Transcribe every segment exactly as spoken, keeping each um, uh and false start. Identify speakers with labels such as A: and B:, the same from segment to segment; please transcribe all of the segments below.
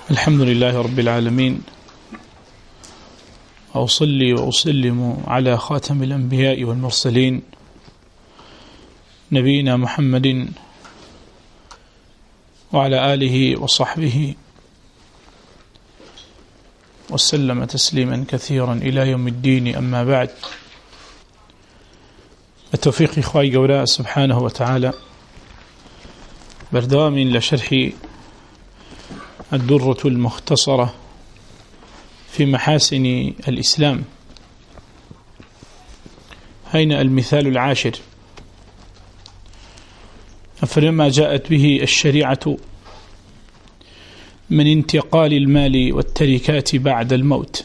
A: الحمد لله رب العالمين، أصلي وأسلم على خاتم الأنبياء والمرسلين نبينا محمد وعلى آله وصحبه وسلم تسليما كثيرا إلى يوم الدين. أما بعد، التوفيق إخوائي قولاء سبحانه وتعالى بردوام لشرح الدرة المختصرة في محاسن الإسلام. هنا المثال العاشر، فلما جاءت به الشريعة من انتقال المال والتركات بعد الموت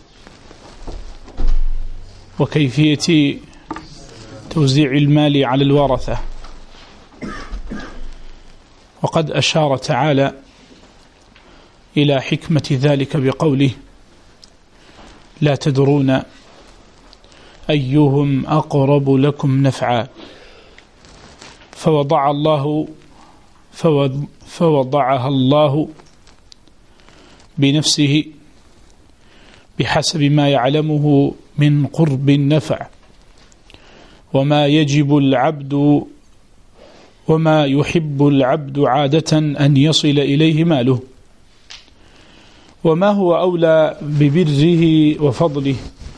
A: وكيفية توزيع المال على الورثة. وقد أشار تعالى إلى حكمة ذلك بقوله: لا تدرون أيهم أقرب لكم نفعا، فوضع الله فوضعها الله بنفسه بحسب ما يعلمه من قرب النفع وما يجب العبد وما يحب العبد عادة أن يصل إليه ماله، وما هو أولى ببره وفضله،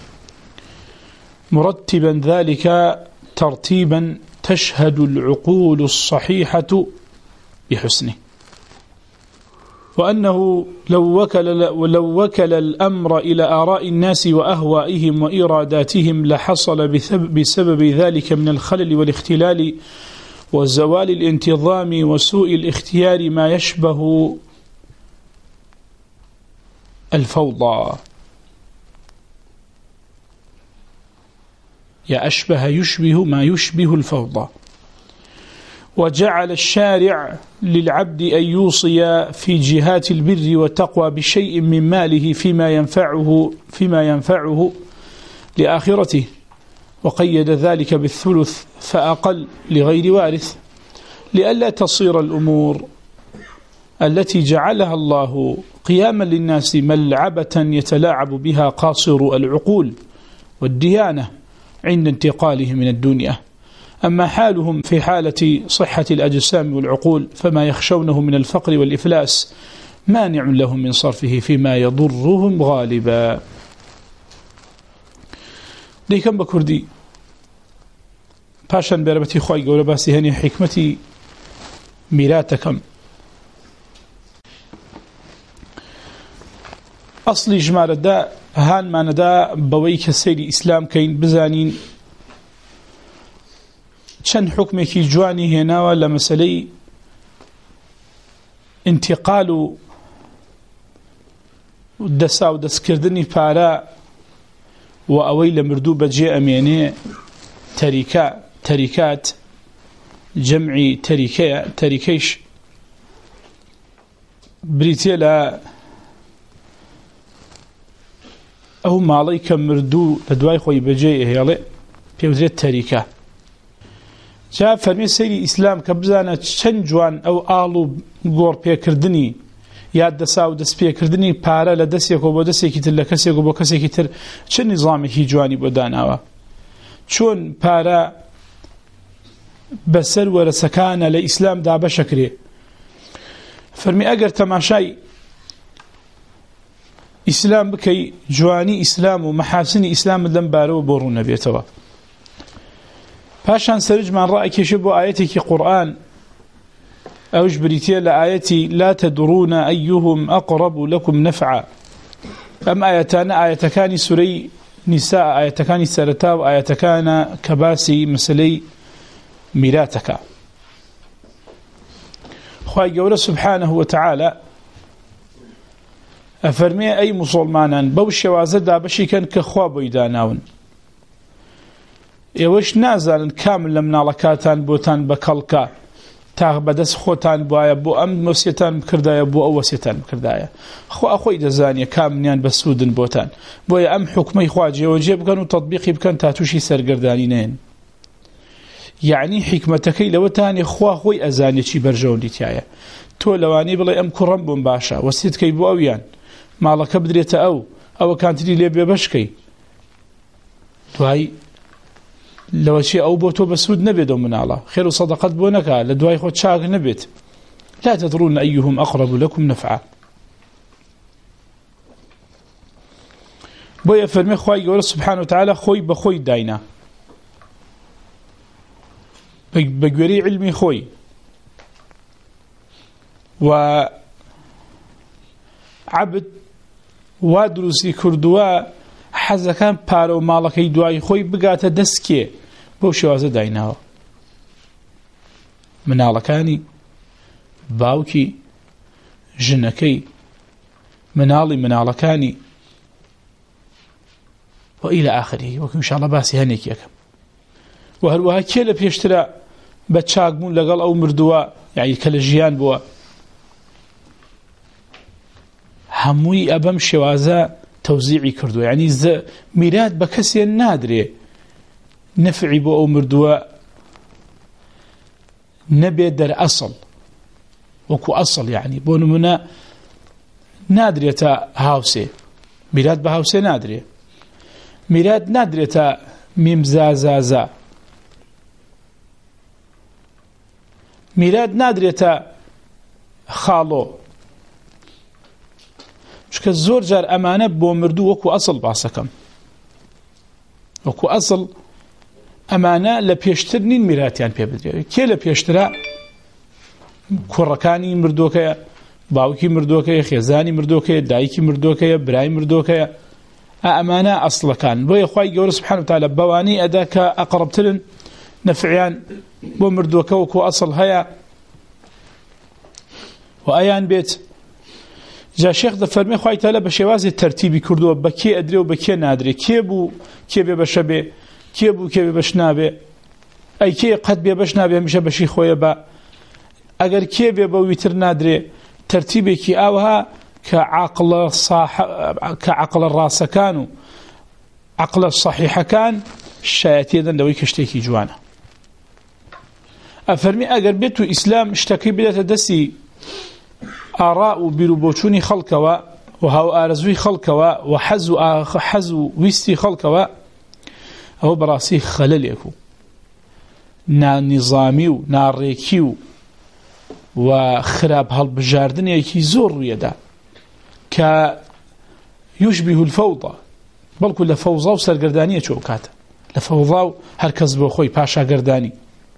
A: مرتبا ذلك ترتيبا تشهد العقول الصحيحة بحسنه، وأنه لو وكل, لو وكل الأمر إلى آراء الناس وأهوائهم وإراداتهم لحصل بسبب ذلك من الخلل والاختلال وزوال الانتظام وسوء الاختيار ما يشبه الفوضى، يا أشبه يشبه ما يشبه الفوضى. وجعل الشارع للعبد أن يوصي في جهات البر والتقوى بشيء من ماله فيما ينفعه فيما ينفعه لآخرته، وقيد ذلك بالثلث فأقل لغير وارث، لئلا تصير الأمور التي جعلها الله قياما للناس ملعبة يتلاعب بها قاصر العقول والديانة عند انتقالهم من الدنيا. أما حالهم في حالة صحة الأجسام والعقول فما يخشونه من الفقر والإفلاس مانع لهم من صرفه فيما يضرهم غالبا. دي كم بكردي باشان بربتي خواهي قولة باسي هني حكمتي ميراتكم. أصلي جمال دا هان ما ندا بويك سيري إسلام كين بزانين چەند حکمێکی جوانی هێناوە لە مەسەلەی انتقال و دەسا و دەستکردنی پارە و ئەوەی لە مردوو بەجێ ئەمێنێ تەریکە تەریکات جەمعی تەریکەیە. تەریکەیش بریتێ لە ئەو ماڵەی کە مردوو لە دوای خۆی بەجێ ئەهێڵێ پێوترێت تەریکە. جا فەرمی سەیری ئیسلام کە بزانە چەند جوان ئەو ئاڵ و گۆڕ پێکردنی یا دەسا و دەست پێکردنی پارە لە دەستێکەوە بۆ دەستێکی تر لە کەسێک و بۆ کەسێکی تر چ نظامێکی جوانی بۆ داناوە، چۆن پارە بەسەر وەرەسەکانە لە ئیسلامدا بەشەکرێ. فەرمی ئەگەر تەماشای ئیسلام بکەی جوانی ئیسلام و مەحاسنی ئیسلامت لەم بارەوە بۆ ڕوو نەبێتەوە. پاشان سرجمان رأي كشب آياتك قرآن أوش بريتيا لآياتي لا تدرون أيهم أقرب لكم نفعا. أم آياتان آياتكان سوري نساء آياتكان سرتا وآياتكان كباسي مسلي ميراتك. خواهي قوله سبحانه وتعالى أفرمي أي مسلمانا بوش وازدا بشي كان كخوا بيداناون ئێوەش نازانن کام لە مناڵەکاتان بۆتان بەکەڵکە تا بەدەست خۆتان بواە بۆ ئەم وەسیەتان بکردایە بۆ ئەو وەسیەتان بکردایە. خۆ ئەخۆی دەزانێ کامنیان بەسوودن بۆتان، بۆیە ئەم حکمەی خوا جێوەجێ بکەن و تەطبیقی بکەن تا تووشی سەرگەردانی نێن. يعني حکمتەکەی لەوەتانی خوا خۆی ئەزانێ چی بەرژەوەندی تایە. تۆ لەوانەی بڵێ ئەم کوڕەم بۆم باشە وەسیەت کەی بۆ ئەویان ماڵەکە بدرێتە ئەو ئەوە کانتری لێ بێ بەشکەی دوای لەوە چی ئەو بۆ تۆ بەسوود نەبێت و مناڵە خێر و سەدەقەت بۆ نەکا لە دوای خۆت چاک نەبێت لا تدرون أيهم أقرب لكم نفعا بۆیە فەرمێ خوای گەورە سبحانه وتعالى خۆی بە خۆی داینا بە گوێرەی علمی خۆی و عبد وا دروستی کردووە حەزەکان پارە و ماڵەکەی دوای خۆی بگاتە دەستکێ بەو شێوازە دایناوە مناڵەکانی باوکی ژنەکەی مناڵی مناڵەکانی و إلى آخره وكم إن شاء الله باسي هنيك يكم وهروها كيلا بيشترى بتشاقمون لقال أو مردوا يعني كالجيان بوا هموي أبم شوازا توزيعي كردوا يعني ز ميراد بكسي النادري نفعي بوا أو مردوا نبي در أصل وكو أصل يعني بونو منا نادرية هاوسي ميراد بهاوسي نادرية ميراد نادرية ميم زا زا زا ميراد نادرية خالو چکە زۆر جار ئەمانە بۆ مردوو وەکو ئەسڵ باسەکەم وەکو ئەسڵ ئەمانە لە پێشتر نین میراتیان پێ بدرێت کێ لە پێشترە کوڕەکانی مردووەکەیە باوکی مردووەکەیە خێزانی مردووەکەیە دایکی مردووەکەیە برای مردووەکەیە ئەمانە ئەسڵەکان بۆیە خوای گەورە سبحانه وتعالى بەوانەی ئەدا کە ئەقربترن نەفعیان بۆ مردووەکە وەکو ئەسڵ هەیە و ئەیان بێت جا شیخ دەفەرمێ خوای تەعالە بە شێوازی تەرتیبی کردووە بە کێ ئەدرێ و بە کێ نادرێ کێ بوو کێ بێ بەشە بێ کێ بوو کێ بێ بەش نابێ ئەی کێ قەت بێ بەش نابێ هەمیشە بەشی خۆیە بە ئەگەر کێ بێ بە ویتر نادرێ تەرتیبێکی ئاوها کە عەقڵە کە عەقڵە ڕاستەکان و عەقڵە صەحیحەکان شایەتێدەن لەوەی کە شتێکی جوانە ئەفەرمی ئەگەر بێت و ئیسلام شتەکەی بداتە دەستی ئاڕا و بیرروبۆچوونی خەڵکەوە و هاو ئارەزووی خەڵکەوە و حەز و حەز و ویستی خەڵکەوە ئەوە بەڕاستی خەلەلێک و نانیزامی و ناڕێکی و و خراپ هەڵبژاردنێکی زۆر ڕوویەدا کە یوشبیه الفەوضە بەڵکو لە فەوزا و سەرگەردانیە چۆ کاتە لە فەوضا و هەرکەس بۆ خۆی پاشاگەردانی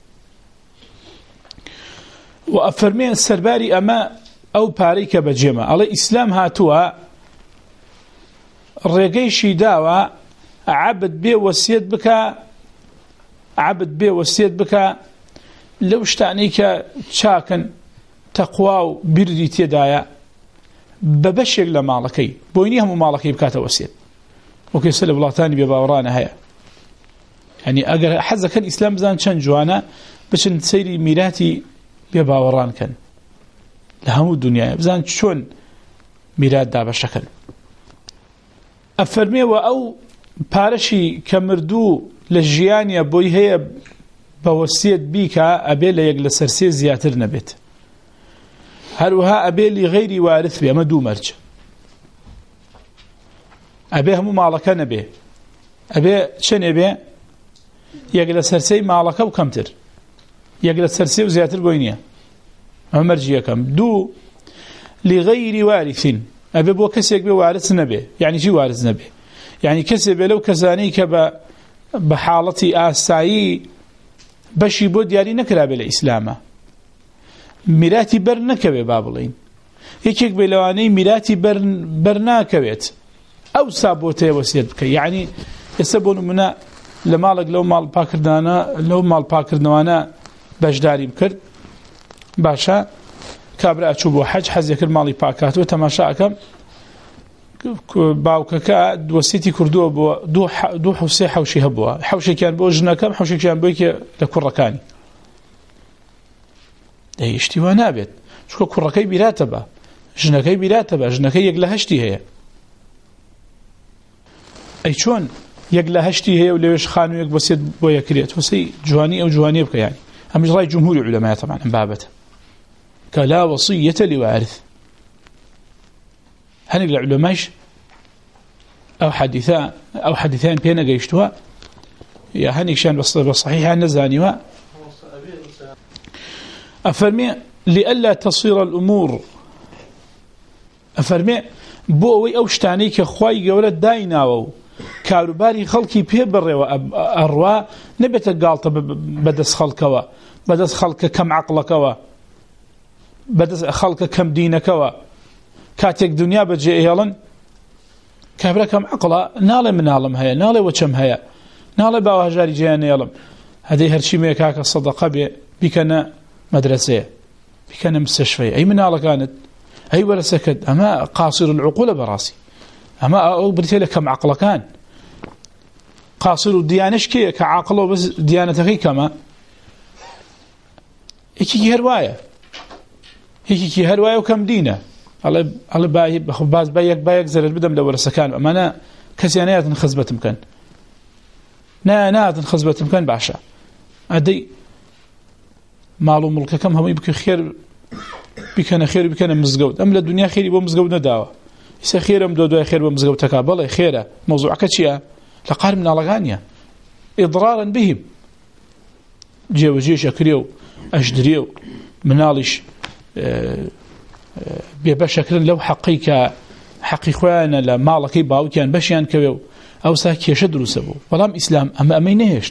A: و ئەفەرمێن سەرباری ئەمە ئەو پارەی کە بەجێمە ئەڵێ ئیسلام هاتووە ڕێگەیشی داوە عەبد بێ وەسیەت بکە عەبد بێ وەسیەت بکە لەو شتانەی کە چاکن تەقوا و بیردی تێدایە بە بەشێک لە ماڵەکەی بۆینی هەموو ماڵەکەی بکاتە وەسیەت وەکو ئێستا لە وڵاتانی بێباوەڕانە هەیە یعنی ئەگەر حەزەکەن ئیسلام بزان چەند جوانە بچن سەیری میراتی بێباوەڕان کەن لە هەموو دنیای بزان چۆن میرات دابەشەکەن ئەفەرمێوە ئەو پارەشی کە مردوو لە ژیانیە بۆی هەیە بە وەسیەت بیکە ئەبێ لە یەک لە سەرسێ زیاتر نەبێت هەروەها ئەبێ لی غەیری وارث بێ ئەمە دوو مەرج ئەبێ هەموو ماڵەکە نەبێ ئەبێ چەنێ بێ یەک لە سەرسەی ماڵەکە و کەمتر یەک لە سەرسێ و زیاتر بۆی نییە ئەمە مەرجی یەکەم دوو لغەیری وارثین ئەبێ بۆ کەسێک بێ وارث نەبێ یعنی چی وارث نەبێ یعنی کەسێک بێ لەو کەسانەی کە بە حاڵەتی ئاسایی بەشی بۆ دیاری نەکرابێ لە ئیسلامە میراتی بەر نەکەوێ با بڵین یەکێک بێ لەوانەی میراتی بەر ناکەوێت ئەو سا بۆ تێ وەسیەت بکە یعنی ئێستا بۆ نمونە لە ماڵێک لەو ماڵ پاکردانە لەو ماڵ پاکردنەوانە بەشداریم کرد باشە کابرا چوو بۆ حەج حەزی کرد ماڵی پاکاتەوە تەماشاکەم باوکەکە وەسیەتی کردووە بۆ دوو حوسێ حەوشی هەبووە حەوشێکیان بۆ ژنەکەم حەوشێکیان بۆ یەکێ لە کوڕەکانی دەی شتی وا نابێت چونکە کوڕەکەی بیراتە بە ژنەکەی بیراتە بە ژنەکەی یەک لە هەشتی هەیە ئەی چۆن یەک لە هەشتی هەیە و لەوێش خانوویەک وەسیەت بۆ یەکرێت وەسەی جوانی ئەو جوانیە بکە یانی ئەمەش ڕای جمهوری عولەمایە طبعا ئەم بابەتە کە لا وەصیەتە لوارث هني العلماء أو حديثان أو حديثان بين جيشتها يا هني شان بالصحيح نزانيوا أفرمي لئلا تصير الأمور أفرمي بووي أو شتاني كخواي جولة دايناو كاروباري خلقي بيبر وأروا نبت القالطة بدس خلقوا بدس خلق كم عقلكوا بدس خلق كم دينكوا كاتك دنيا بجي يلن كابرا كم عقلا نالي من عالم هيا نالي وكم هيا نالي باوها جاري جيان يلم هذه هرشي ميكاك الصدقة بكنا مدرسة بكنا مستشفى أي من عالة كانت أي ولا سكت أما قاصر العقول براسي أما أقبرتي لك كم عقل كان قاصر الديانش كي كعقله بس ديانتك كما هيك هرواية هيك هرواية وكم دينه الله الله باي باز بايك بايك زر بدم لو سكان أمانة كسيانات خزبت مكان نا نات خزبت مكان بعشا أدي معلوم ملك كم هم يبكي خير بكنا خير بكنا مزجود أم الدنيا خير يبغى مزجود نداوة يصير خير أم دو خير بمزجود تكابله خيره موضوع كشيء لقار من الغانية إضرارا بهم جيو جيش أكريو أجدريو منالش أه بشكل لو حقيقة حقيقوانا لمالكي باو كان بشيان كويو أو ساكي يشدروا سبو ولام إسلام أما أمينهشت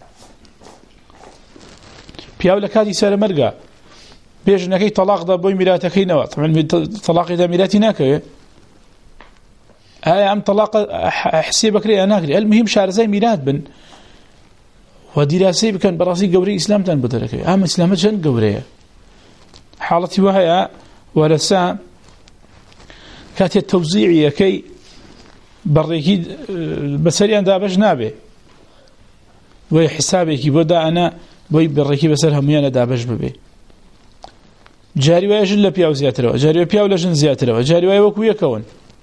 A: بياو لكادي سار مرقا بيجنكي طلاق دا بوي ميراتكي نوا طبعا طلاق دا ميراتي ناكوي هاي عم طلاق حسيبك لي أناكري المهم شعر زي ميرات بن ودراسي بكان براسي قوري إسلام تان بدركي أما إسلامت جن قوري حالتي وهي ورسا كانت التوزيعية كي بريكي بسريان دابش نابي وي حسابي كي بودا أنا وي بريكي بسرها ميانا دابش ببي جاري ويا جن لبياو زياتروا جاري ويا بياو لجن زياتروا جاري ويا وكوية كون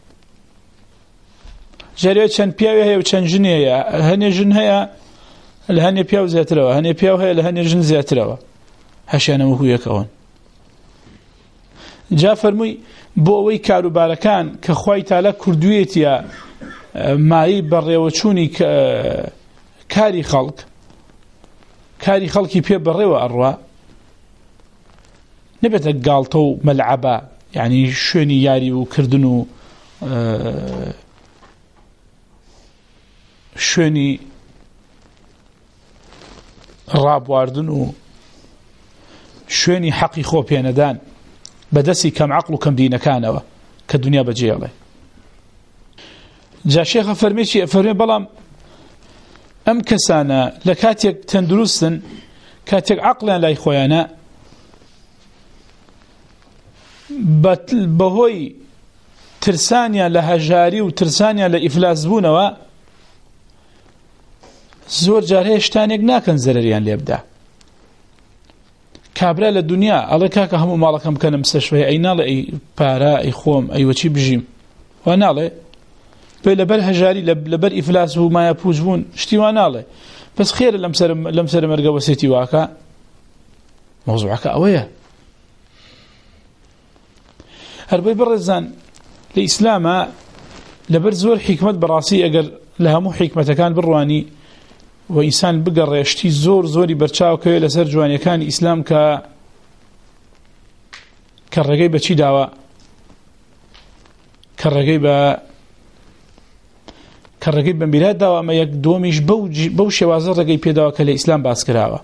A: جاري ويا چند بياو هيا وچند جن هيا هني جن هيا لهني بياو زياتروا هني بياو هيا لهني جن زياتروا هشانا وكوية كون جا فرمووی بۆ ئەوەی کاروبارەکان کە خوای تاالە کردوویەتە مایی بەڕێوەچوونی کاری خەڵک کاری خەڵکی پێ بەڕێوە ئەڕوا نەبێتە گاڵتە و مەلعەبە یعنی شوێنی یاری و کردن و شوێنی ڕابواردن و شوێنی حەقی خۆ پێنەدان بدسي كم عقل وكم دين كانوا كالدنيا بجي الله جاء شيخ فرميشي فرمي بلام أم كسانا لكاتيك تندرسن كاتيك عقلا لا يخويانا بهوي ترسانيا لهجاري وترسانيا لإفلاس بونوا زور جاريش تانيك ناكن زرريان ليبدا كابرا للدنيا الله كاكا همو مالكم كان مستشفى اي نال اي بارا اي خوم اي وشي بجيم ونال بلبر هجاري لبر افلاس وما يبوجون شتي ونال بس خير لمسر لمسر مرقه وسيتي واكا موضوعك اويا هربي برزان الاسلام لبر زور حكمه براسي اجر لها مو حكمه كان برواني وإنسان بقر يشتي زور زوري برشاو كي لسر جواني كان إسلام ك كالرقيبة چي داوا كالرقيبة كالرقيبة بلاد داوا ما يك دوميش بوشي وازر رقيبة داوا كالي إسلام باسكراوا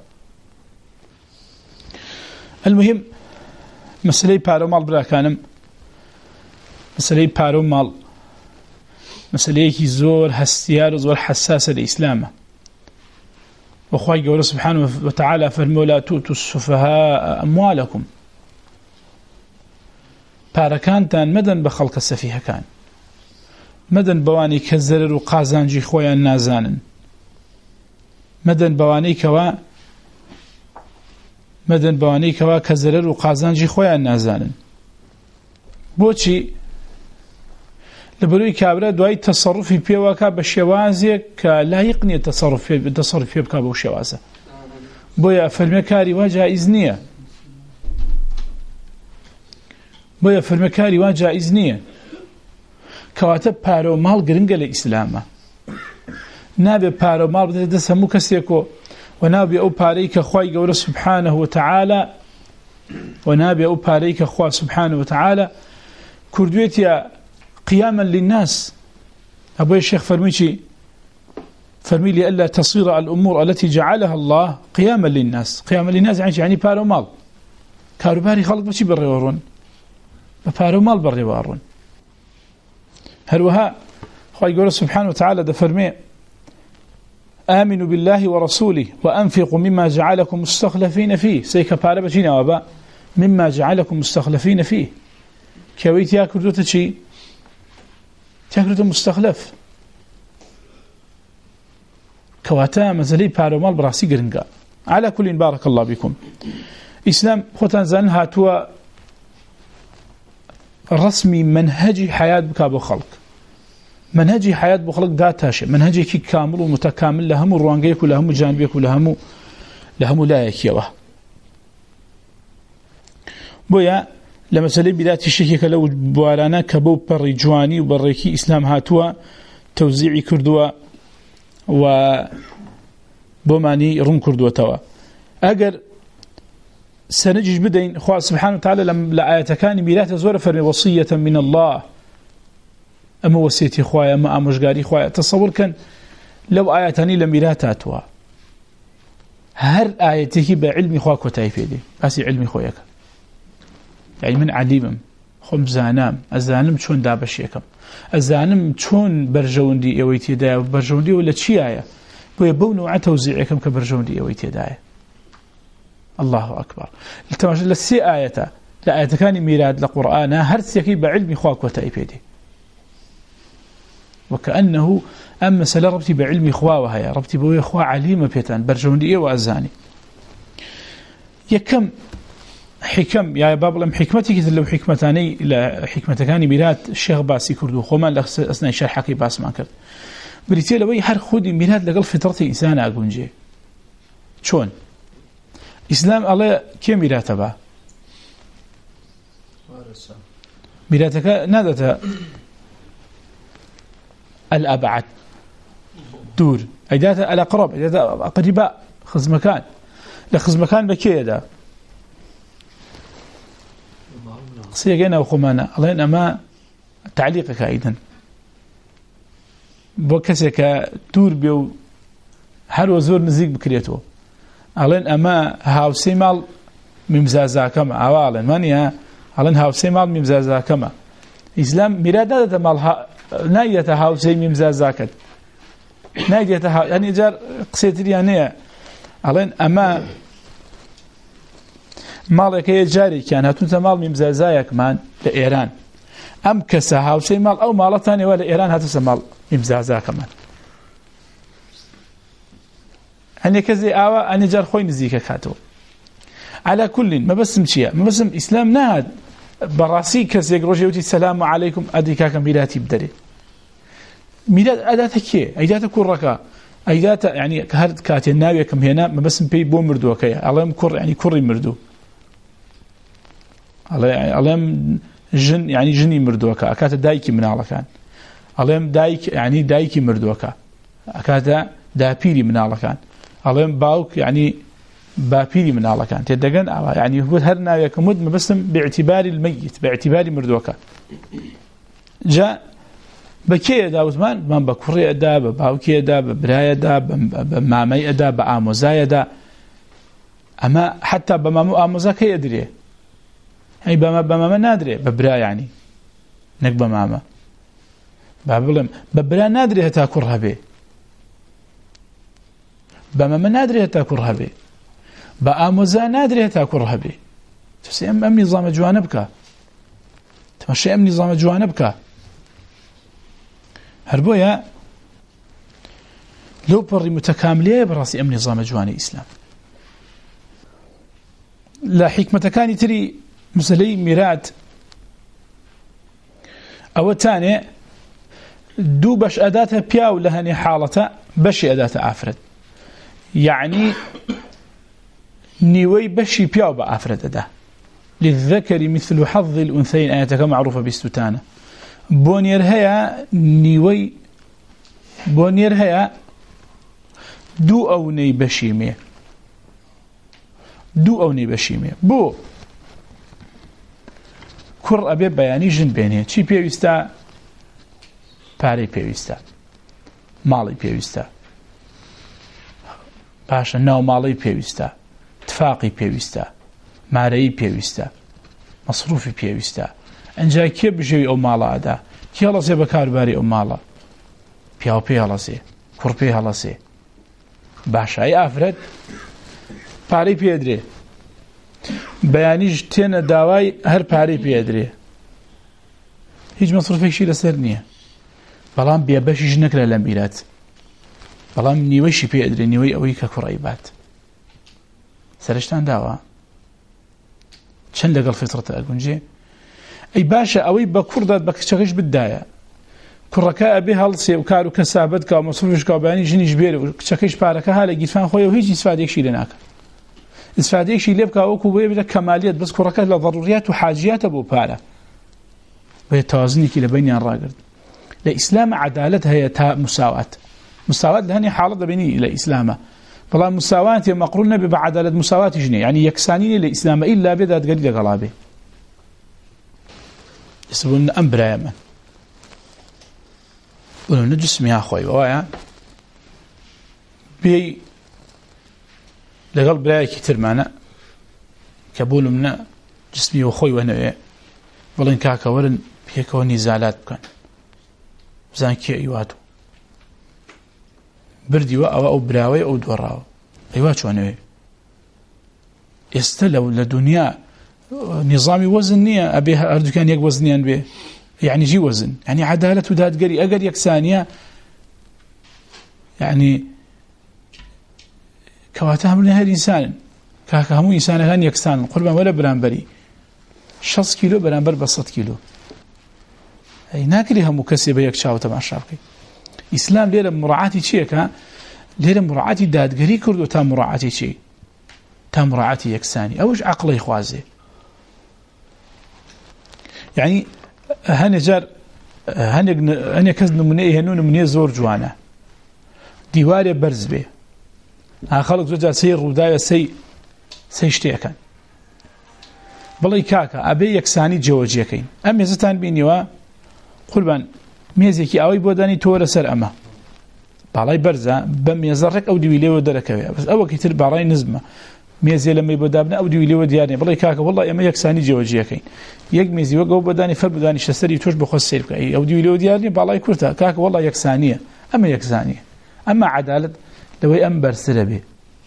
A: المهم مسألة بارو مال برا كانم مسألة بارو مال مسألة زور هستيار زور حساسة لإسلام وخواي قوله سبحانه وتعالى فرموا لا تؤتوا السفهاء أموالكم باركانتان مدن بخلق السفيه كان مدن بواني كزرر وقازانجي خويا النازان مدن بواني كوا مدن بواني كوا كزرر وقازانجي خويا النازان بوشي لبروي كابرا دواي تصرفي بيواكا بشوازي كلا يقني التصرف التصرف يبكى بوشوازه بويا فرمكاري وجائز نيه بويا فرمكاري وجائز نيه کەواتە پارە و ماڵ گرنگە لە ئیسلامە نابێ پارە و ماڵ بدرێت دەست هەموو کەسێکۆ و نابێ ئەو پارەی کە خوای گەورە سبحانه وتعالى و نابێ ئەو پارەی کە خوا سبحانه وتعالى کردوێتە قياما للناس أبو الشيخ فرميشي فرمي لي ألا تصير الأمور التي جعلها الله قياما للناس قياما للناس يعني بارو مال كاروباري خلق بشي بالريوارون بارو مال بالريوارون هلوها خواهي يقول سبحانه وتعالى ده فرمي آمنوا بالله ورسوله وأنفقوا مما جعلكم مستخلفين فيه سيكا بارا بشينا وابا مما جعلكم مستخلفين فيه كويت ياكل دوتا شي تاكل مستخلف كواتا مزلي بارمال براسي قرنقا على كل بارك الله بكم إسلام خوتان زان هاتوا رسمي منهجي حياة بكابو خلق منهجي حياة بخلق داتاش منهجي كي كامل ومتكامل لهم الروانقيك ولهم جانبيك ولهم لهم لايك يوه بويا لما سلي بذات الشيء كلو بوارانا كبو بري جواني وبريكي إسلام هاتوا توزيعي كردوا و بوماني رون كردوا توا أجر سنجج بدين خواه سبحانه وتعالى لم لآيات كان ميلات زور فرمي وصية من الله أما وصيتي خواه أما أمشقاري خواه تصور كان لو آياتاني لميلات أتوا هر آياته بعلم خواه كتايفي دي أسي علمي خويك يعني من عليم خم زانام الزانم شون دابش يكم الزانم شون برجوندي اويتي دايا برجوندي ولا شي آية ويبونوا على توزيعكم كبرجوندي اويتي دايا الله أكبر التماشى لسي آية لآية كان ميلاد لقرآن هرتيكي بعلم خواك وتأيبيدي وكأنه أما سلا ربتي بعلم خوا وهي ربتي بوي خوا عليمة بيتان برجوندي وأزاني يكم حكم يا باب لم حكمتك لو حكمتاني إلى حكمتكاني ميلاد الشيخ باسي كردو خوما أثناء شرحكي باس ما كرد بريتي لوي هر خودي ميلاد لقل فطرتي إنسان أقونجي شون إسلام الله كم ميلاده با ميلادك نادت الأبعد دور أيدات الأقرب أيدات أقرباء خز مكان لخز مكان بكي دا سيجينا وخمانا الله إنما تعليقك أيضا بوكسك دور بيو هل وزور نزيق بكريته الله إنما هاوسي مال ممزازا كما عوالا مانيا الله هاوسي مال ممزازا كما إسلام ميلاد مال نايته هاوسي ممزازا كد نايته يعني جار قصيتي يعني الله إنما مالك جاري كان هاتون مال ممزازايك مان لإيران أم كسا هاوسي مال أو مال ثاني ولا إيران هاتو مال ممزازا كمان أني كذي آوا أني جار خوي نزيك كاتو على كل ما بس مشيا ما بس إسلام نهاد براسي كذي يقولوا السلام عليكم أديكا كميلاتي بدري ميلاد أداتك كي أيدات كركا أيدات يعني كهرد كاتي الناوية كم هنا ما بس بي بو مردو كيا الله يمكر يعني كري مردو الله يعني الله جن يعني جني مردوكا أكاد دايكي من الله كان الله دايك يعني دايكي مردوكا أكاد دابيري من الله كان الله باوك يعني بابيري من الله كان تدقن يعني هو هرنا يكمد مبسم باعتبار الميت باعتبار مردوكا جاء بكي دا وثمان من بكوري دا بباوكي دا ببرايا دا بمامي دا بآموزايا دا أما حتى بمامو آموزا كي يدري يعني بما بما نادري ببرا يعني نك بماما بابلم ببرا نادري هتا كرها به بما نادري هتا كرها به بآموزا نادري هتا كرها به تسي أم أم نظام جوانبك تمشي أم نظام جوانبك هربويا لو بري متكاملية براسي أم نظام جواني إسلام لا حكمة كاني تري مسلي ميراد أو تاني دو بش أداة بياو لهني حالة بش أداة أفرد يعني نيوي بشي بياو بأفرد أداة للذكر مثل حظ الأنثيين آياتك معروفة بالستانة بونير هيا نيوي بونير هيا دو او ني بشيمه دو او ني بشيمه بو كر ابي بياني جن بينه چی پێویستە پارەی پێویستە ماڵی پێویستە پاشە ناو ماڵی پێویستە تفاقی پێویستە مارەی پێویستە مەصروفی پێویستە ئەنجا کێ بژێوی ئەو ماڵەدا کێ هەڵەسێ بە کارباری ئەو ماڵە پیاو پێ هەڵەسێ کوڕ پێ هەڵەسێ باشە ئەی ئافرەت پارەی پێدرێ بەیانیش تێنە داوای هەر پارەی پێدرێ هیچ مەصروفێکی لەسەر نییە بەڵام بێبەشیش نەکرا لە میرات بەڵام نیوەیشی پێدرێ نیوەی ئەوەی کە کوڕی بات سەرشتان داوە چەند لەگەڵ فیترەتە ئەگونجێ ئەی باشە ئەوەی بە کوڕدات بە کچەکەش بدایە کوڕەکە ئەبێ هەڵسێ و کار و کەسابەت کە مەصروفش کە بەیانی ژنیش بێرە و کچەکەش پارەکە ها لە گیرفان خۆی و هیچ ئیسفادێکشی لێ ناکە ئیسفادێکشی لێ بکە وەکو بۆیە بێتە کەمالیەت بەس کوڕەکە لە ضەروریات و حاجیاتە بۆ پارە بۆیە تەوازنێکی لە بینیان ڕاگرت لە ئیسلام عەدالەت هەیە تا مساوات مساوات لە هەنێ حاڵەت دەبینی لە ئیسلامە بەڵام مساوات مەقڕون نەبێ بە عەدالەت مساواتیش نییە یعنی یەکسانی لە ئیسلامە ئیلا بێ دادگەری لەگەڵا بێ يسبون ئەم برایە من جسمي أخوي ويا بي لقلب براي كتير معنا كبول منا جسمي وأخوي وأنا والله إن كاكا ورن بيكون نزالات كان زان كي أيواتو بردي وأو أو براوي أو دوراو أيواتو أنا يستلو لدنيا نظامي وزنية أبيها أردو كان يك وزنيا به يعني جي وزن يعني عدالة وداد قري أقر يكسانية يعني كواتها من هذا الإنسان كاكا همو إنسان هان يكسان قربان ولا برانبري شص كيلو برانبر بسط كيلو أي ناكري همو كسيبا يكشاو تبع الشرقي إسلام ليلة مراعاتي شيكا ليلة مراعاتي داد قري كردو تا مراعاتي شي تا مراعاتي يكساني أوش عقلي خوازي يعني هني جار هني هني كز نمونيه هنو نمونيه زور جوانا ديواري برز به ها خلق زوجات سير وداية سي سيشتيه كان بلي كاكا أبي يكساني جوجيه كين أم يزتان بينيوا قربان ميزيكي أوي بوداني تورا سر أما بالاي برزا بم يزرك أو ديويلي ودركويا بس أول كتير بالاي نزمة ميزي لما يبدابنا أو ديويلي وديارني بلي كاكا والله أما يكساني جوجيه كين يك ميزي وقو بداني فر بداني شستري توش بخص سيرك أي أو ديويلي وديارني بالاي كرتا كاكا والله يكسانية أما يكسانية أما عدالة لو أنبر سربي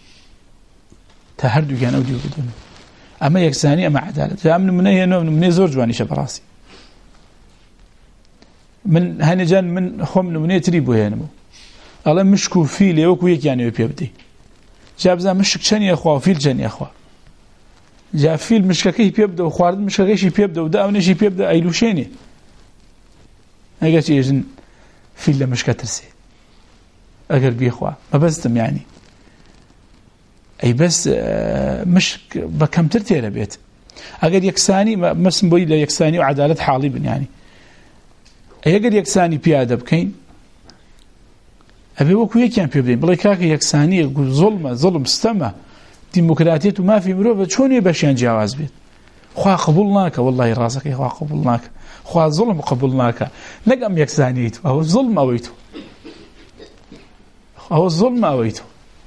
A: تهردو كان أو ديو بدون أما يكسانية أما عدالة فأمن منيه نوم منيه زور جواني شبراسي من هنجان من خم منيه تريبو هنمو الله مشكو فيل يوكو يك يعني يبيبدي جابزا مشك شن يا أخوة فيل شن يا أخوة جا فيل مشككي بيبدا وخوارد مشككي بيبدا ودا ونشي بيبدا ايلوشيني اجت يجن فيل مشكترسي اگر بيخوا ما بستم يعني اي بس مش بكم ترتي لبيت اگر يكساني مسم بوي لا يكساني وعداله حالي يعني اي اگر يكساني بياده بكين ابي وكو يكان بيبدين بلا كاك يكساني ظلم ظلم استمع ديمقراطية وما في مروبة شون يبشين جواز بيت خوا قبولناك والله راسك خوا قبولناك خوا ظلم قبولناك نقم يكسانيت هو الظلم أويته هو الظلم أويته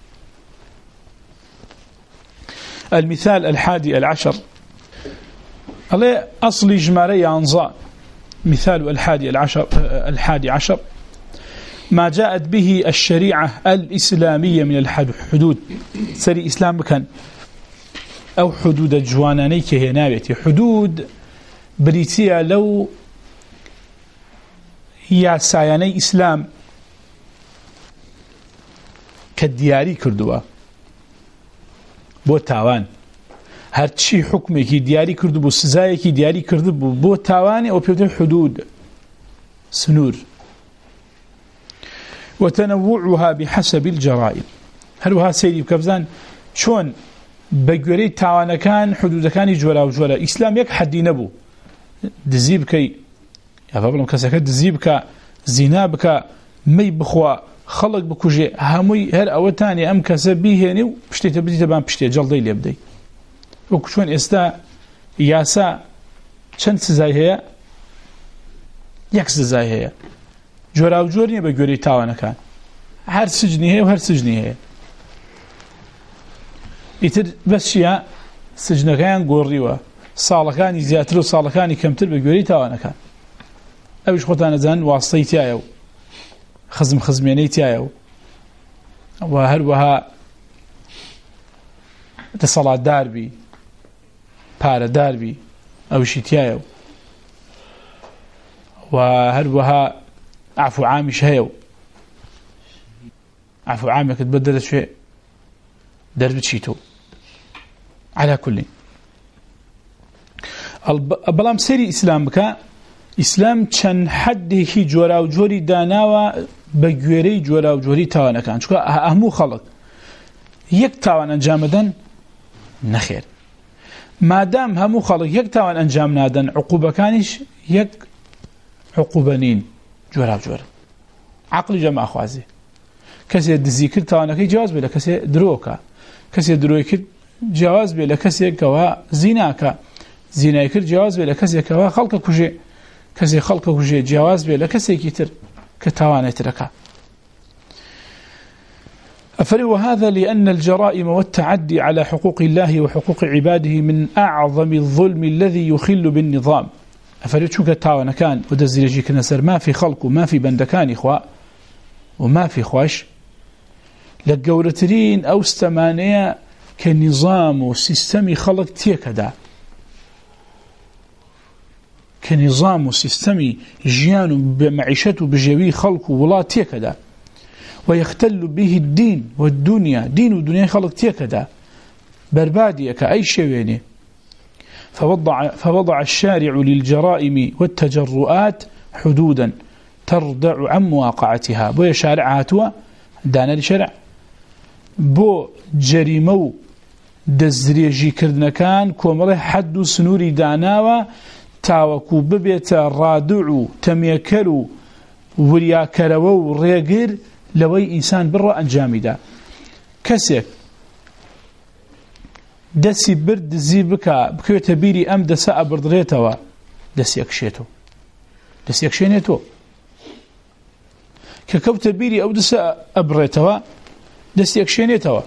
A: المثال الحادي العشر عليه أصل إجمالي أنظاء مثال الحادي العشر الحادي عشر ما جاءت به الشريعة الإسلامية من الحدود سري إسلام كان أو حدود الجواناني كهنابتي حدود بريتيا لو هي ساياني إسلام كالدياري كردوا بو تاوان هرچی حکمی که دیاری کرد بو سزایی که دیاری کرد بو بو تاوانی او پیوتن حدود سنور وتنوعها بحسب الجرائم هل هو سيدي بكبزان شون بقوري تاوانا كان حدود كان جولا وجولا إسلام يك حدي نبو دزيب كي بەڵام کەسەکە دزی بکە زینا بکە مەی بخوا خەڵک بکوژێ هەمووی هەر ئەوەتانی ئەم کەسە بیهێنی و پشتێتە بدیتە بان پشتێ جەڵدەی لێ بدەیت وەکو چۆن ئێستا یاسا چەند سزای هەیە یەک سزای هەیە جۆرا و جۆر نییە بە گوێرەی تاوانەکان هەر سجنی هەیە و هەر سجنی هەیە ئیتر بەس چییە سجنەکەیان گۆڕیوە ساڵەکانی زیاتر و ساڵەکانی کەمتر بە گوێرەی تاوانەکان ئەویش خۆتان نەزان واستەی تایە و خزم خزمێنەی تایە و و هەروەها دەسەڵاتدار بی پارەدار بی ئەوشی تایە و هەروەها عفو عامیش هەیە و عفو عامێکت بە دەرەچێ دەربچیتەوە على كل بەڵام سەیری ئیسلام بکە ئیسلام چەند حەدێکی جۆرا و جۆری داناوە بە گوێرەی جۆرا و جۆری تاوانەکان چونکە هەموو خەڵک یەک تاوان ئەنجامەدەن نەخێر مادام هەموو خەڵک یەک تاوان ئەنجام نادەن عقوبەکانیش یەک عقوبە نین جۆرا و جۆر عەقڵی جەماخوازێ کەسێ دزی کرد تاوانەکەی جیاواز بێ لە کەسێ درۆکە کەسێ درۆی کرد جیاواز بێ لە کەسێکەوە زیناکە زینای کرد جیاواز بێ لە کەسێکەوە خەڵکە کوژێ کەسێ خەڵکە کوژێ جیاواز بێ لە کەسێکی تر کە تاوانێترەکە أفري وهذا لأن الجرائم والتعدي على حقوق الله وحقوق عباده من أعظم الظلم الذي يخل بالنظام أفري شو كتاوانا كان ودزيجي كنسر ما في خلق وما في بندكان إخوة وما في خوش لقورترين أو استمانية كنظام وسيستمي خلق تيكدا كنظام وسيستمي جيان بمعيشته بجوي خلق ولا تيكدا ويختل به الدين والدنيا دين والدنيا خلق تيكدا بربادية كأي شيء فوضع, فوضع الشارع للجرائم والتجرؤات حدودا تردع عن مواقعتها بو شارع هاتوا دانا لشرع بو جريمو دزريجي كردنكان كومره حد سنوري داناوا تاوكو ببيت رادعو تميكرو ورياكرو ريقر لوي إنسان برا أنجامي دا كسيك دسي برد زيبكا بكيو تبيري أم دسا أبردريتوا دسي أكشيتو دسي أكشينيتو ككو تبيري أو دسا أبريتوا دسي أكشينيتوا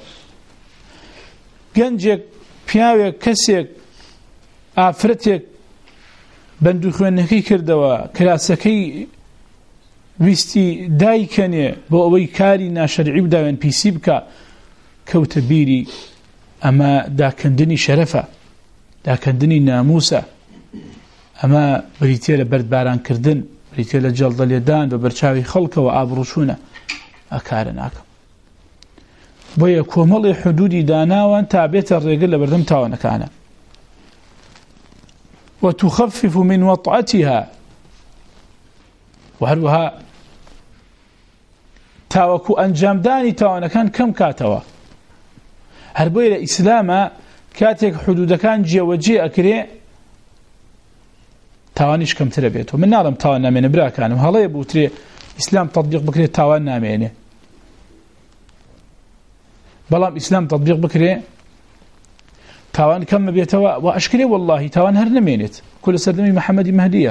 A: گەنجێک پیاوێک کەسێک ئافرەتێک بەندوو خوێندنەکەی کردەوە کلاسەکەی ویستی دایکەنێ بۆ ئەوەی کاری ناشەرعی بداوێن پیسی بکە کەوتە بیری ئەمە داکەندنی شەرەفە داکەندنی ناموسە ئەمە بریتێ لە بەردبارانکردن بریتێ لە جەڵدە لێدان بە بەرچاوی خەڵکەوە ئابڕوچوونە ئەکارە ناکەم بۆیە کۆمەڵی حدودی داناوان تا بێتە ڕێگر لە بەردەم تاوانەکانە وتخفف من وطأتها وهروها تاوەکو ئەنجامدانی تاوانەکان کەم کاتەوە هەر بۆیە لە ئیسلامە کاتێک حدودەکان جێوەجێ ئەکرێ تاوانیش کەمترە بێتەوە من ناڵم تاوان نامێنێ براکانم هەڵەیە بوترێ ئیسلام تەطبیق بکرێت تاوان نامێنێ بەڵام ئیسلام تطبیق بکرێ تاوان کەم بێتەوە و ئەشکرێ والله تاوان هەر نامێنێت کۆ لە سەردەمی محەممەدی مەهدیە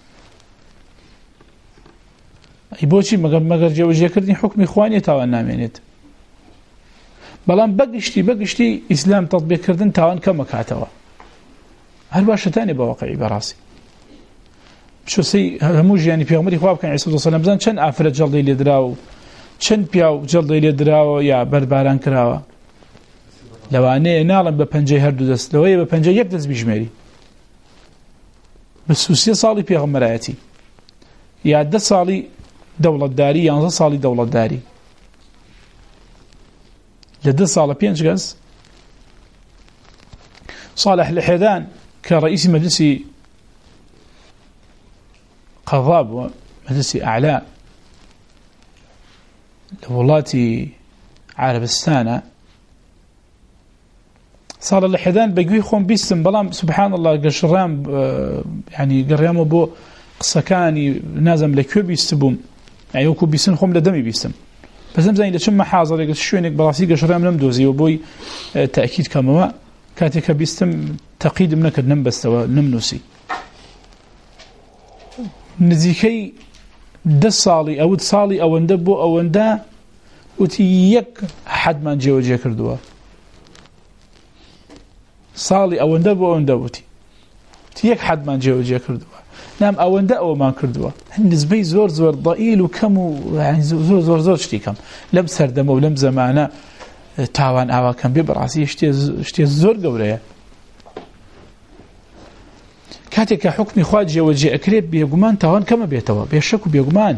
A: ئەی بۆچی مەگەر مەگەر جێوەجێکردنی حکمی خوانیە تاوان نامێنێت بەڵام بەگشتی بەگشتی ئیسلام تطبیقکردن تاوان کەمە کاتەوە هەر باشەتانێ بە واقعی بەڕاستی شوسەی هەموو ژیانی پێغەمبەری خوا بکەن عیسی سەلام بزان چەند ئافرەت جەڵدەی لێ دراوە چەند پیاو جەڵدەی لێ دراوە یا بەرباران کراوە لەوانەیە ناڵم بە پەنجەی هەردوو دەست لەوەیە بە پەنجەی یەک دەست بیژمێری بە سوسیە ساڵی پێغەمبەرایەتی یا دە ساڵی دەوڵەتداری یانزە ساڵی دەوڵەتداری لە دە ساڵە پێنج کەس صالح الحيدان کە ڕئیسی مەجلسی قەضا بووە مەجلسی ئەعلا لە وڵاتی عەرەبستانە صالح الحيدان بەگوێی خۆم بیستم بەڵام سبحان الله گەشڕام ینی گەڕیامەوە بۆ قسەکانی نازم لەکوێ بیست بووم یعنی وەکو بیستن خۆم لە دەمی بیستم بەس نەمزانی لە چ مەحاضەرێک شوێنێک بەڕاستی گەشەڕام نەمدۆزیەوە بۆی تاکید کەمەوە کاتێک کە بیستم تەقیدم نەکرد نەمبەستەوە نەمنووسی نزیکەی دە ساڵی ئەوت ساڵی ئەوەندە بۆ ئەوەندە وتی یەک حەدمان جێوەجێ کردووە ساڵی ئەوەندە بۆ ئەوەندە وتی یەک حەدمان جێوەجێ کردووە نام ئەوەندە ئەوەمان کردووە نسبەی زۆر زۆر ضئیل و کەم و زۆر زۆر زۆر شتی کەم لەم سەردەمە و لەم زەمانە تاوان ئاواکەم بێ بەڕاستی شتێ زۆر گەورەیە کاتێک کە حکمی خوا جێوەجێ ئەکرێت بێگومان تاوان کەمە بێتەوە بێشەک و بێگومان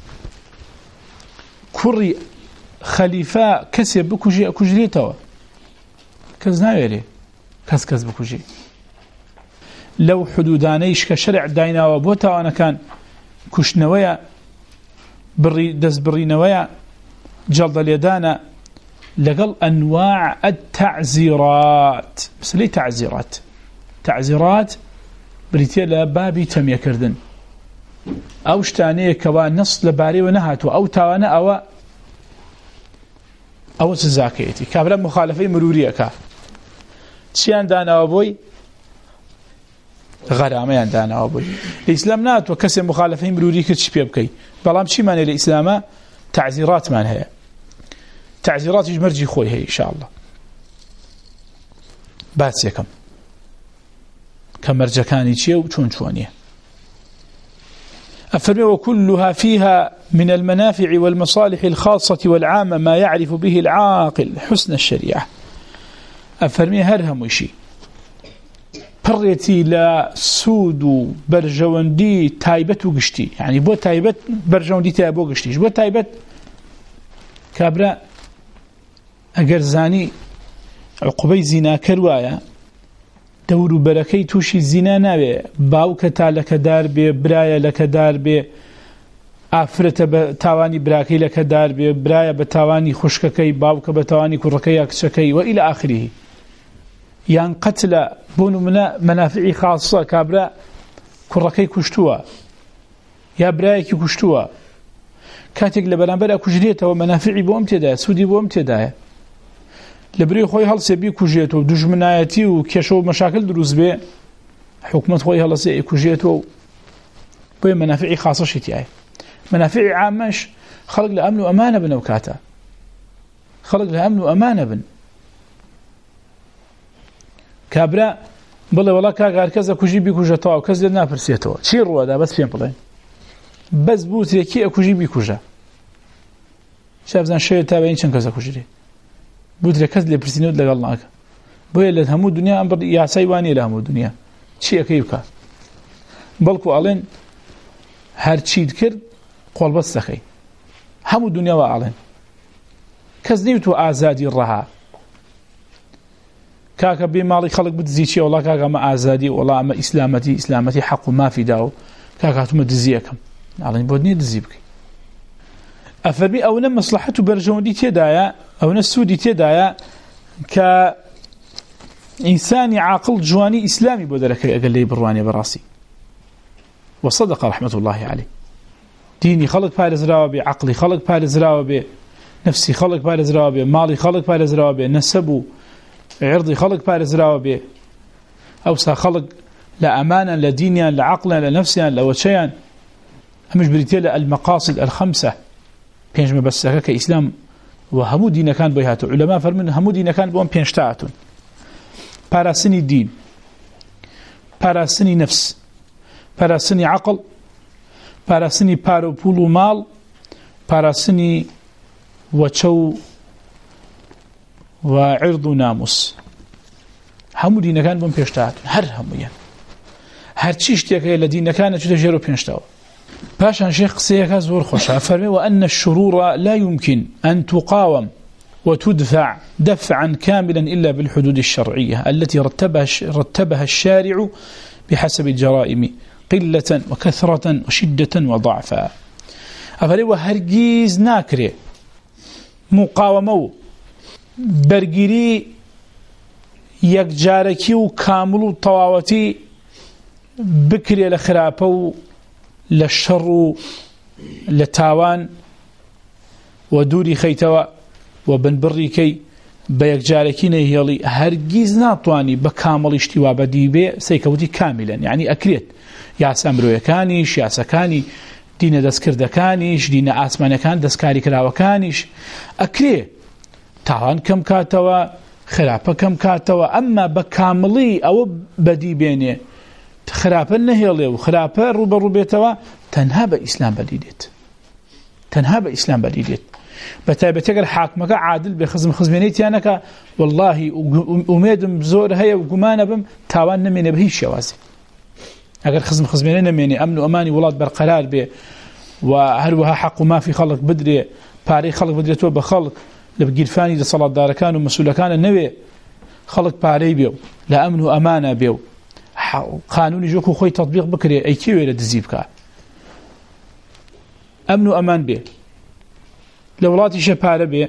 A: کوڕی خەلیفە کەسێ بکوژی ئەکوژرێتەوە کەس ناوێرێ کەس کەس بکوژی لەو حدودانەیش کە شەرع دایناوە بۆ تاوانەکان کوشتنەوەیە بڕی دەست بڕینەوەیە جەڵدە لێدانە لەگەڵ ئەنواع التەعزیرات مسلەی تەعزیرات تەعزیرات بریتێ لە بابی تەمێکردن ئەو شتانەیە کەوا نەس لەبارەیەوە نەهاتووە ئەو تاوانە ئەوە ئەوە سزاکەیەتی کابرا مخالفەی مروریەکە چیان داناوە بۆی غەرامەیان داناوە بۆی لە ئیسلام ناتوە کەسێ مخالفەی مروری کرد چی پێ بکەی بەڵام چیمانێ لە ئیسلامە تەعزیراتمان هەیە تعزيراتي مرجي خوي هي إن شاء الله باتسيكم كمرجكاني تشيو وشون شوانيه أفرمي وكلها فيها من المنافع والمصالح الخاصة والعامة ما يعرف به العاقل حسن الشريعة أفرمي هرهم وشي بريتي لا سود برجوندي تايبت وقشتي يعني بو تايبت برجوندي تايبو قشتي بو تايبت كابرا ئەگەر زانی عقوبەی زیناکەر وایە دەور و بەرەکەی تووشی زینا ناوێ باوکە تا لەکەدار بێ برایە لەکەدار بێ ئافرەتە بە تاوانی براکەی لەکەدار بێ برایە بە تاوانی خوشکەکەی باوکە بە تاوانی کوڕەکەی یا کچەکەی و ئیلە ئاخریه یان قەتلە بۆ نمونە مەنافعی خاصە کابرا کوڕەکەی کوشتووە یا برایەکی کوشتووە کاتێک لە بەرامبەر ئەکوژرێتەوە مەنافعی بۆ ئەم تێدایە سوودی بۆ ئەم تێدایە لە بری خۆی هەڵسێ بیکوژێتەوە و دوژمنایەتی و کێشە و مەشاکل دروست بێ حکومەت خۆی هەڵسێ ئەکوژێتەوە بۆیە مەنافعی خاصەشی تایە منافع عامش خلق لأمن وأمانة بن وكاتا خلق لأمن وأمانة بن كابرا بڵێ وڵا کاگار کەس ئەکوژی بیکوژێتەوە کەس لێ ناپرسێتەوە چی ڕوەدا بەس پێم بڵێن بەس بوترێکی ئەکوژی بیکوژە شابزان شەوێت تا بەین چەند کەس ئەکوژرێ بوترێ کەس لێ پرسینەوە لەگەڵ ناکە بۆیە لە هەموو دنیا ئەم یاسای وانیە لە هەموو دنیا چی ئەەکەی بکە بەڵکو ئەڵێن هەر چیت کرد قۆڵبەست دەکەی هەموو دنیاوە ئاڵێن کەس نەیوتوە ئازادی ڕەها کاکە بێ ماڵی خەڵک بدزی چیە وڵا کاکە ئەمە ئازادی وڵا ئەمە ئیسلامەتی ئیسلامەتی حەق و مافی داوە کاکە هاتوومە دزی ئەەکەم ئاڵێن بۆ نییە دزی بکەی ئەفەرمی ئەوەنە مەسلحەت و بەرژەوەندی تێدایە ئەوەنە سوودی تێدایە کە ئینسانی عاقڵ جوانی ئیسلامی بۆ دەرەکەی ئەگەر لێی بڕوانێ بەڕاستی وصدق رحمة الله عليه ديني خلق پارێزراوە بێ عقلی خلق پارێزراوە بێ نفسی خلق پارێزراوە بێ ماڵی خلق پارێزراوە بێ نەسەب و عرضی خلق پارێزراوە بێ ئەوسا خلق لە ئەمانە لە دینیان لە عقلیان لە نفسیان لە وەچەیان ئەمش بریتێ لە المقاصد الخمسة پێنج مەبەستەکە کە ئیسلام و هەموو دینەکان بۆی هاتوو علەما فەرمون هەموو دینەکان بۆم پێنجتا هاتوون پاراستنی دین پاراستنی نفس پاراستنی عقل پاراستنی پارە و پوڵ و ماڵ پاراستنی وەچە و عرض و ناموس هەموو دینەکان بۆم پێشتا هاتوون هەر هەموویان هەرچی شتێکەیە لە دینەکانە چوتە ژێر و پێنجتاوە پاشان شێخ قسەیەکە زۆر خۆشە فەرمێ وأن الشرور لا يمكن أن تقاوم وتدفع دفعا كاملا إلا بالحدود الشرعية التي رتبها رتبها الشارع بحسب الجرائم قلة وكثرة وشدة وضعفا أفري وهرجيز ناكري مقاومة برجري يكجاركي وكامل طواوتي بكري لخرابه للشر لتاوان ودوري خيتوا وبنبري كي بيكجاركين هيلي هرگيز ناتواني بكامل اشتوا بديبه سيكوتي كاملا يعني أكريت يا سامرويا كانيش يا سكاني دين دسكردكانيش دين آسمان كان دسكاري كراوكانيش أكري تاوان كم كاتوا خرابة كم كاتوا أما بكاملي أو بديبيني خرابة نهيلي وخرابة روبا روبيتوا تنها بإسلام بديدت تنها بإسلام بديدت بتابتك حاكمك عادل بخزم خزمينيتي أنك والله أميدم زور هيا وقمانا بم تاوان نميني بهيش شوازي اگر خزم خزميني نميني أمن وأماني ولاد برقرار به وهروها حق ما في خلق بدري باري خلق بدري تو بخلق لبقيرفاني لصلاة داركان ومسؤول كان النبي خلق باري بيو لا أمن وأمانة بيو قانوني جوكو خوي تطبيق بكري أي كيو إلى دزيبك أمن وأمان بيه لولاتي شپاره بێ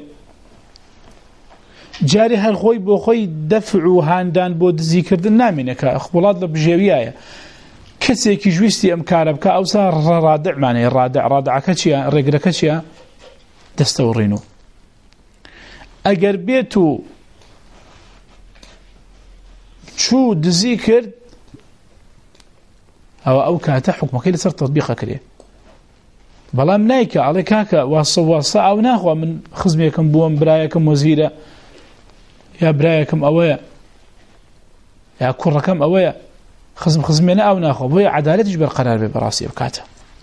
A: جاري هر خوي بو خوي دفع و هاندان بو دزیکردن نامینه که وڵات لە بژێویایە کەسێکی جویستی ئەم کارە بکە ئەوسا ڕادع مانەیە ڕادع ڕادعەکە چییە ڕێگرەکە چییە دەستەوڕین و ئەگەر بێت و چوو دزی کرد ئەوە ئەو کاتە حکومەکەی لەسەر تەطبیقە کرێ بەڵام نایکە ئەڵێ کاکە واسە واسە ئەو ناخوا من خزمێکم بووم برایەکەم وەزیرە یا برایەکەم ئەوەیە یا کوڕەکەم ئەوەیە خزم خزمێنە ئەو ناخوا بۆیە عەدالەتیش بەرقەرار بێ بەڕاستی ئەو کاتە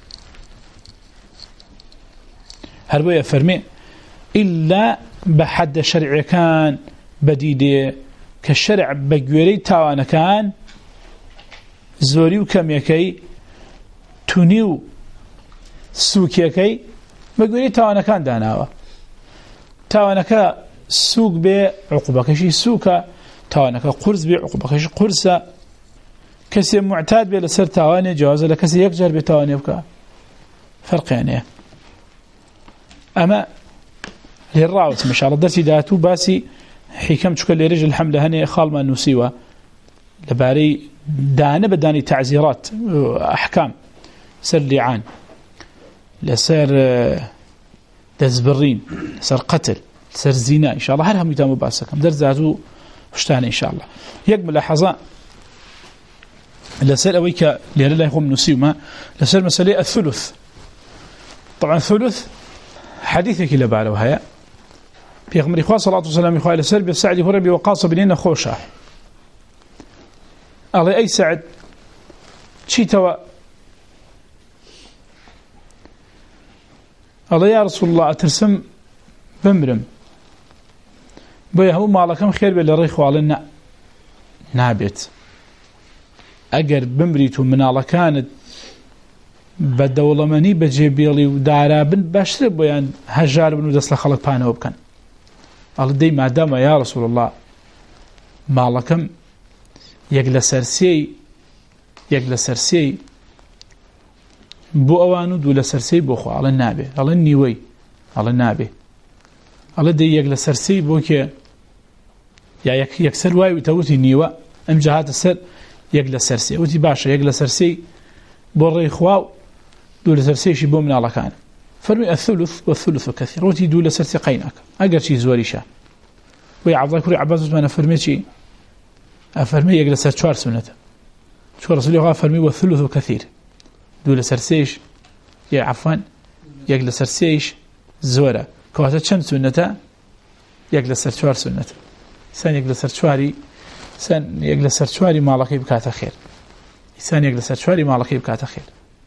A: هەر بۆیە فەرمێ ئیلا بە حەدە شەرعیەکان بەدیدێ کە شەرع بە گوێرەی تاوانەکان زۆری و کەمیەکەی تونی و سووکیەکەی بەگوێرەی تاوانەکان داناوە تاوانەکە سووک بێ عقوبەکەشی سووکە تاوانەکە قورس بێ عقوبەکەشی قورسە کەسێ معتاد بێ لەسەر تاوانێ جوازە لە کەسێ یەک جار بێ تاوانێ بکە فەرقیانەیە ئەمە لێڕاوت مشاڵە دەرسی داهاتوو باسی حیکەم چکە لێرەش الحەمدە هەنێ خاڵمان نووسیوە لەبارەی دانە بە دانی تعزیرات ئەحکام سەر لیعان لسر دزبرين لسر قتل لسر زنا إن شاء الله هل هم يتاموا بأسكم درزاتوا فشتان إن شاء الله يقبل لحظة لسر أويك لله يقوم نسيوما لسر مسألة الثلث طبعا الثلث حديثك إلى بعده هيا في أغمر إخوة صلى الله عليه وسلم إخوة لسر بسعد هربي وقاص بنين خوشة الله أي سعد شي توا الله يا رسول الله أترسم بمرم بيا هو مالكم خير بلا ريخ وعلنا نابت أجر بمريتو من على كانت بدولماني بجيبيلي ودارابن باشتر بيان هجار بن ودسل خلق بانه وبكن الله دي ما دام يا رسول الله مالكم يجلس سرسي يجلس سرسي بو اوانو دو لسرسي بو خو على النابه على النيوي على النابه على دي يق لسرسي بو كي يا يك يكسر واي وتوتي نيوا ام جهات السر يق لسرسي وتي باشا يق لسرسي بو ريخوا دو لسرسي شي بو من الله كان فرمي الثلث والثلث كثير وتي دو لسرسي قيناك اقر شي زوري شا وي عبد الله كوري عباس ما فرمي شي افرمي يق لسر چوار سنه شو رسول الله فرمي والثلث كثير دو لسرسيش يا عفوا يق لسرسيش زوره كواتا چند سنته يق لسر چوار سنته سن يق لسر چواري سن يق لسر چواري مالكي بكاته خير سن يق لسر چواري مالكي بكاته خير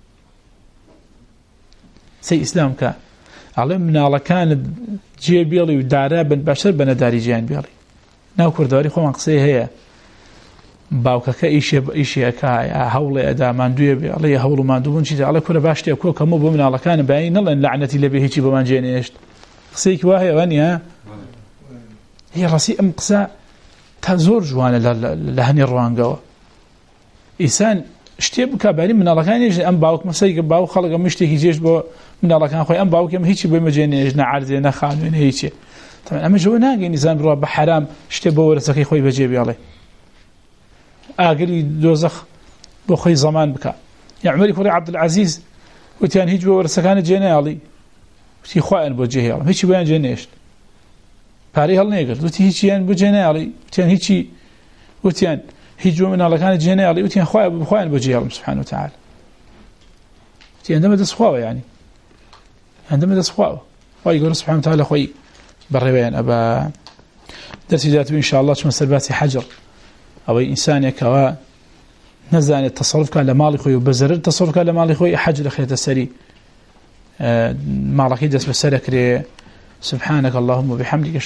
A: سي اسلام كا علمنا لكان جيبيلي ودارا بن بشر بن داري جان بيلي ناو كرداري خو مقصيه هي باوکەکە ئیشێ ئیشێکە هەوڵێ ئەدا ماندوویە بێ ئەڵێ هەوڵ و ماندووبوون چیتە ئەڵێ کورە باش تێ کۆ کەموو بۆ مناڵەکانە بەیانی نەڵێن لەعنەتی لەبێ هیچی بۆمان جێنێشت قسەیەکی وا هەیە وانە هی ڕاستی ئەم قسە تا زۆر جوانە لە هەنێ ڕوانگەوە ئیسان شتێ بکە بەری مناڵەکانیش ئەم باوک مەسەیکە باو خەڵک ئەم شتێکی جێش بۆ مناڵەکان خۆی ئەم باوکێم هیچی بۆی مەجێنێش نە عەرزێ نە خانوێنە هیچێ ئەمە ژەوە ناگەین ئیسان بڕوا بە حەرام شتێ بۆ وەرزەکەی خۆی بەجێ بێڵێ ئاگری دۆزەخ بۆ خۆی زەمان بکە یا عومەری کوڕی عەبدولعەزیز وتیان هیچ بۆ وەرسەکانە جێنەیاڵی وتی خوایان بۆ جێهێڵم هیچی بۆیان جێنێشت پارەی هەڵ نێگرت وتی هیچیان بۆ جێنەیاڵی وتیان هیچی وتیان هیچ بۆ مناڵەکانی جێنەیاڵی وتیان خوایان بۆ جێهێڵم سبحانه وتعالى وتی ئەندەمە دەستخواوە یعنی ئەندەمە دەستخواوە خۆی گەورە سبحانه وتعالى خۆی بەڕێوەیان ئەبا دەرسی داتوە إن شاء الله چمە سەر باسی حەجر ئەوەی ئینسانێکەوە نەزانێت تەسەڕوف کە لە ماڵی خۆی و بەزەرر تەسەڕوف کە لە ماڵی خۆی حەجر خێتە سەری ماڵەکەی دەست بەسەر ئەکرێ سبحانك اللهم وبحمدك